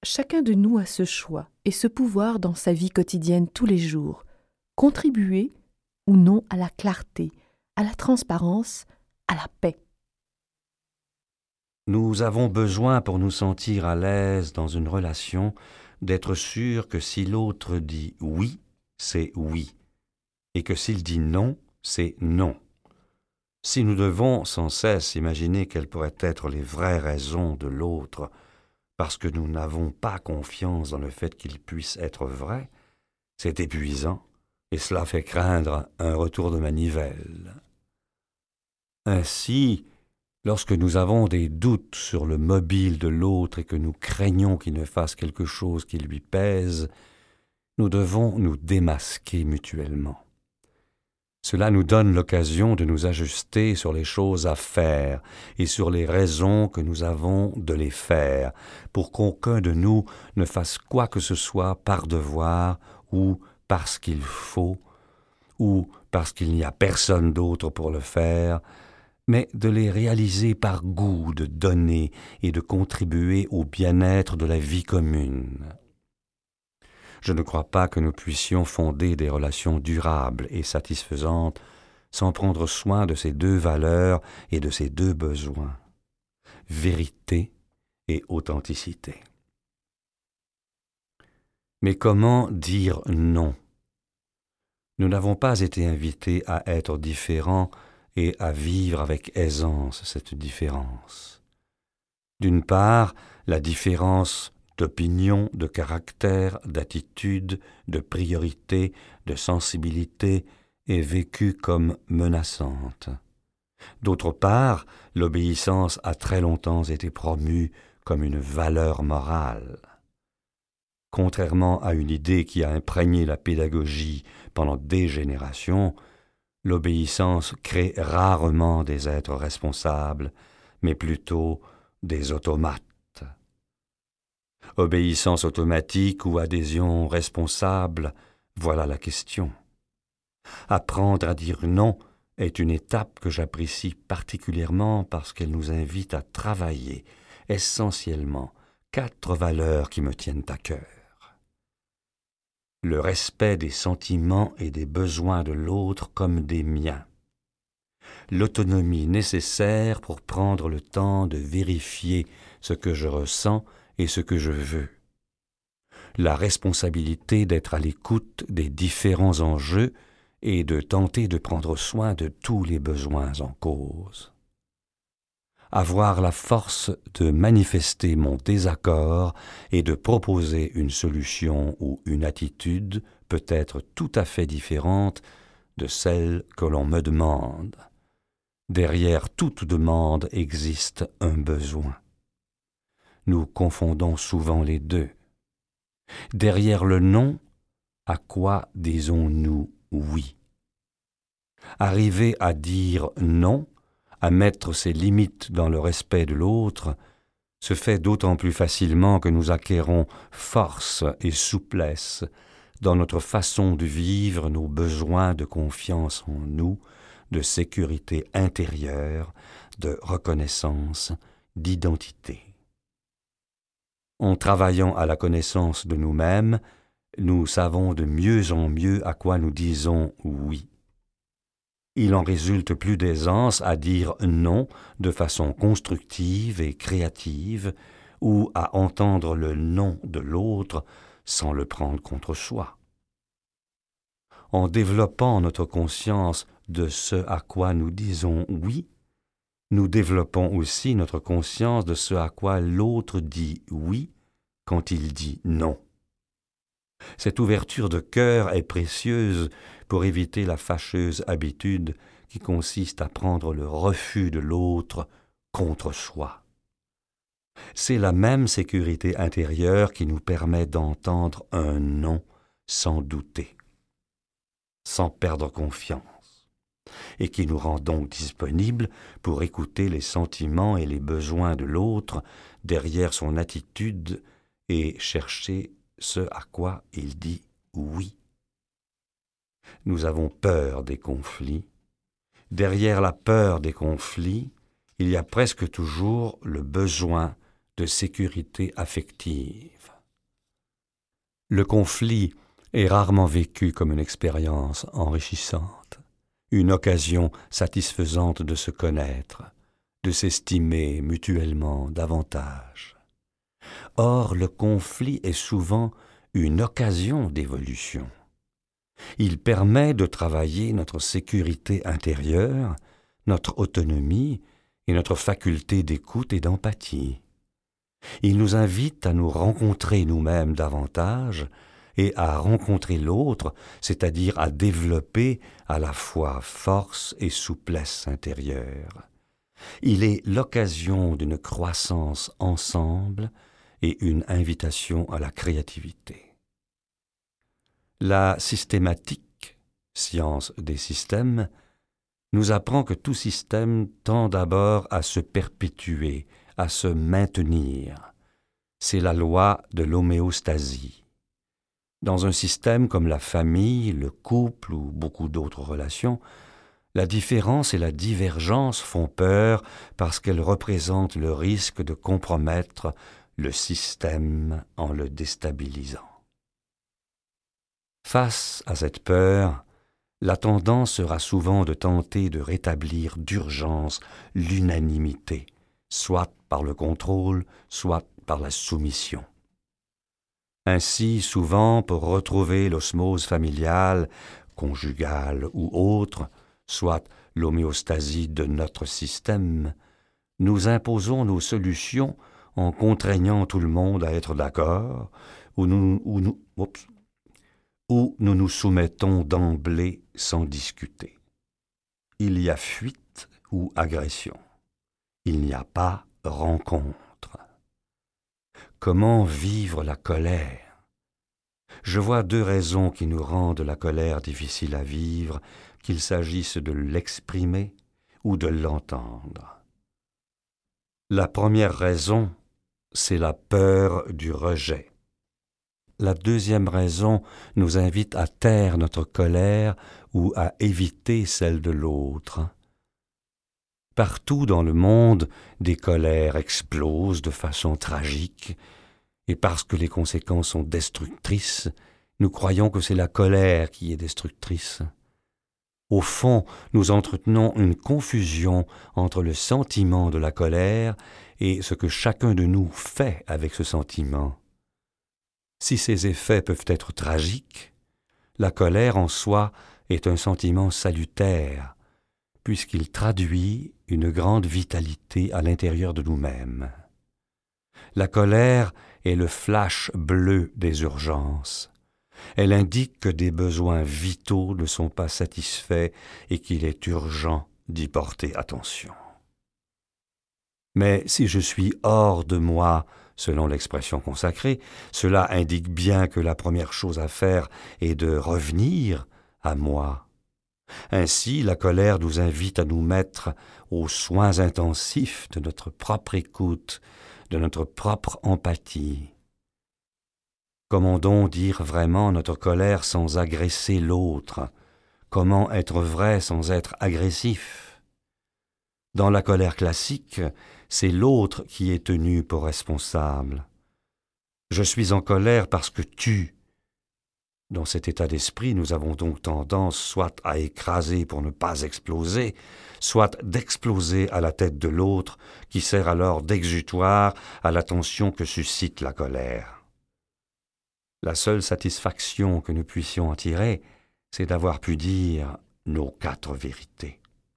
Chacun de nous a ce choix et ce pouvoir dans sa vie quotidienne tous les jours, contribuer ou non à la clarté, à la transparence, à la paix. Nous avons besoin, pour nous sentir à l'aise dans une relation, d'être sûr que si l'autre dit oui, c'est oui, et que s'il dit non, c'est non. Si nous devons sans cesse imaginer quelles pourraient être les vraies raisons de l'autre, parce que nous n'avons pas confiance dans le fait qu'il puisse être vrai, c'est épuisant, et cela fait craindre un retour de manivelle. Ainsi, lorsque nous avons des doutes sur le mobile de l'autre et que nous craignons qu'il ne fasse quelque chose qui lui pèse, nous devons nous démasquer mutuellement. Cela nous donne l'occasion de nous ajuster sur les choses à faire et sur les raisons que nous avons de les faire, pour qu'aucun de nous ne fasse quoi que ce soit par devoir ou parce qu'il faut, ou parce qu'il n'y a personne d'autre pour le faire, mais de les réaliser par goût de donner et de contribuer au bien-être de la vie commune. Je ne crois pas que nous puissions fonder des relations durables et satisfaisantes sans prendre soin de ces deux valeurs et de ces deux besoins, vérité et authenticité. Mais comment dire non ? Nous n'avons pas été invités à être différents et à vivre avec aisance cette différence. D'une part, la différence d'opinion, de caractère, d'attitude, de priorité, de sensibilité est vécue comme menaçante. D'autre part, l'obéissance a très longtemps été promue comme une valeur morale. Contrairement à une idée qui a imprégné la pédagogie pendant des générations, l'obéissance crée rarement des êtres responsables, mais plutôt des automates. Obéissance automatique ou adhésion responsable, voilà la question. Apprendre à dire non est une étape que j'apprécie particulièrement parce qu'elle nous invite à travailler essentiellement 4 valeurs qui me tiennent à cœur. Le respect des sentiments et des besoins de l'autre comme des miens. L'autonomie nécessaire pour prendre le temps de vérifier ce que je ressens et ce que je veux. La responsabilité d'être à l'écoute des différents enjeux et de tenter de prendre soin de tous les besoins en cause. Avoir la force de manifester mon désaccord et de proposer une solution ou une attitude peut-être tout à fait différente de celle que l'on me demande. Derrière toute demande existe un besoin. Nous confondons souvent les deux. Derrière le non, à quoi disons-nous oui ? Arriver à dire non, à mettre ses limites dans le respect de l'autre, se fait d'autant plus facilement que nous acquérons force et souplesse dans notre façon de vivre nos besoins de confiance en nous, de sécurité intérieure, de reconnaissance, d'identité. En travaillant à la connaissance de nous-mêmes, nous savons de mieux en mieux à quoi nous disons oui. Il en résulte plus d'aisance à dire non de façon constructive et créative ou à entendre le non de l'autre sans le prendre contre soi. En développant notre conscience de ce à quoi nous disons oui, nous développons aussi notre conscience de ce à quoi l'autre dit oui quand il dit non. Cette ouverture de cœur est précieuse pour éviter la fâcheuse habitude qui consiste à prendre le refus de l'autre contre soi. C'est la même sécurité intérieure qui nous permet d'entendre un non sans douter, sans perdre confiance, et qui nous rend donc disponibles pour écouter les sentiments et les besoins de l'autre derrière son attitude et chercher ce à quoi il dit oui. Nous avons peur des conflits. Derrière la peur des conflits, il y a presque toujours le besoin de sécurité affective. Le conflit est rarement vécu comme une expérience enrichissante, une occasion satisfaisante de se connaître, de s'estimer mutuellement davantage. Or, le conflit est souvent une occasion d'évolution. Il permet de travailler notre sécurité intérieure, notre autonomie et notre faculté d'écoute et d'empathie. Il nous invite à nous rencontrer nous-mêmes davantage et à rencontrer l'autre, c'est-à-dire à développer à la fois force et souplesse intérieure. Il est l'occasion d'une croissance ensemble et une invitation à la créativité. La systématique, science des systèmes, nous apprend que tout système tend d'abord à se perpétuer, à se maintenir. C'est la loi de l'homéostasie. Dans un système comme la famille, le couple ou beaucoup d'autres relations, la différence et la divergence font peur parce qu'elles représentent le risque de compromettre le système en le déstabilisant. Face à cette peur, la tendance sera souvent de tenter de rétablir d'urgence l'unanimité, soit par le contrôle, soit par la soumission. Ainsi, souvent, pour retrouver l'osmose familiale, conjugale ou autre, soit l'homéostasie de notre système, nous imposons nos solutions en contraignant tout le monde à être d'accord, ou nous nous soumettons d'emblée sans discuter. Il y a fuite ou agression. Il n'y a pas rencontre. Comment vivre la colère? Je vois deux raisons qui nous rendent la colère difficile à vivre, qu'il s'agisse de l'exprimer ou de l'entendre. La première raison, c'est la peur du rejet. La deuxième raison nous invite à taire notre colère ou à éviter celle de l'autre. Partout dans le monde, des colères explosent de façon tragique, et parce que les conséquences sont destructrices, nous croyons que c'est la colère qui est destructrice. Au fond, nous entretenons une confusion entre le sentiment de la colère et ce que chacun de nous fait avec ce sentiment. Si ces effets peuvent être tragiques, la colère en soi est un sentiment salutaire, puisqu'il traduit une grande vitalité à l'intérieur de nous-mêmes. La colère est le flash bleu des urgences. Elle indique que des besoins vitaux ne sont pas satisfaits et qu'il est urgent d'y porter attention. Mais si je suis hors de moi, selon l'expression consacrée, cela indique bien que la première chose à faire est de revenir à moi. Ainsi, la colère nous invite à nous mettre aux soins intensifs de notre propre écoute, de notre propre empathie. Comment donc dire vraiment notre colère sans agresser l'autre? Comment être vrai sans être agressif? Dans la colère classique, c'est l'autre qui est tenu pour responsable. Je suis en colère parce que tu. Dans cet état d'esprit, nous avons donc tendance soit à écraser pour ne pas exploser, soit d'exploser à la tête de l'autre, qui sert alors d'exutoire à la tension que suscite la colère. La seule satisfaction que nous puissions en tirer, c'est d'avoir pu dire nos 4 vérités.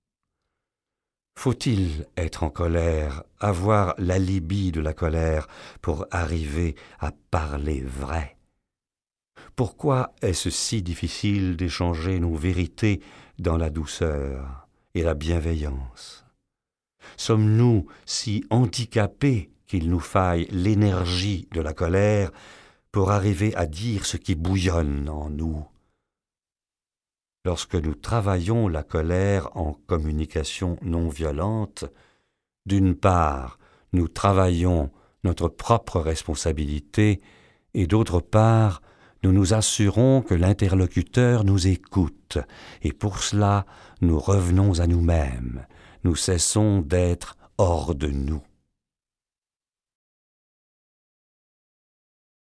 Faut-il être en colère, avoir l'alibi de la colère pour arriver à parler vrai? Pourquoi est-ce si difficile d'échanger nos vérités dans la douceur et la bienveillance? Sommes-nous si handicapés qu'il nous faille l'énergie de la colère pour arriver à dire ce qui bouillonne en nous? Lorsque nous travaillons la colère en communication non violente, d'une part, nous travaillons notre propre responsabilité et d'autre part, nous nous assurons que l'interlocuteur nous écoute et pour cela, nous revenons à nous-mêmes, nous cessons d'être hors de nous.